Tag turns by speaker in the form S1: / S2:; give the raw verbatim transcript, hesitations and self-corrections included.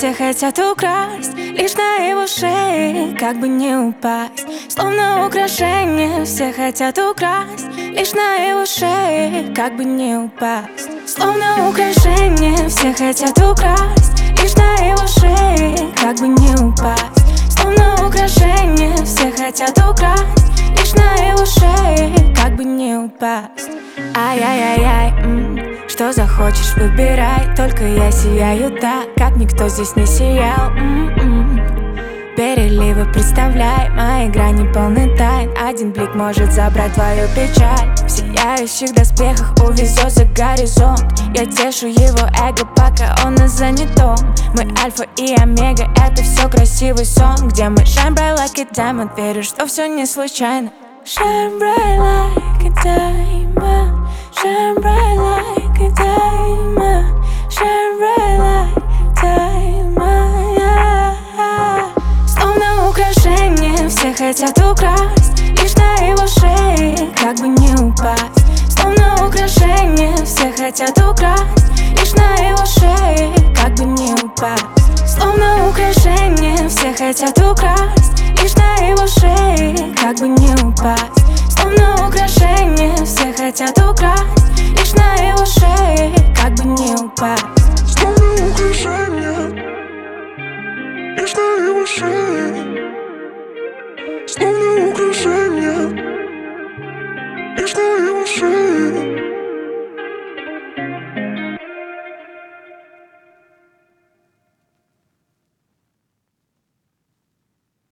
S1: все хотят украсть лишь на его шее, как бы не упасть. Словно украшение все хотят украсть лишь на его шее, как бы не упасть. Словно украшение все хотят украсть лишь на его шее, как бы не упасть. Словно украшение все хотят украсть лишь на его шее, как бы не упасть. Ай-яй-яй-яй, м-м, что захочешь, выбирай. Только я сияю так, как никто здесь не сиял. М-м-м. Переливы, представляй, мои грани полны тайн. Один блик может забрать твою печаль. В сияющих доспехах увезет за горизонт. Я тешу его эго, пока он на занятом. Мы альфа и омега, это все красивый сон, где мы shine bright like a diamond. Верю, что все не случайно. Shine bright like a diamond, shine bright like a diamond, shine bright like a diamond, yeah. Словно украшение все хотят украсть лишь на его шее, как бы не упасть. Словно украшение все хотят украсть лишь на его шее, как бы не упасть. Словно украшение все хотят украсть лишь на его шее, как бы не упасть. Словно украшение все хотят украсть лишь на его шее, как бы не упасть.
S2: Словно украшение лишь на его шее. Словно украшение лишь на его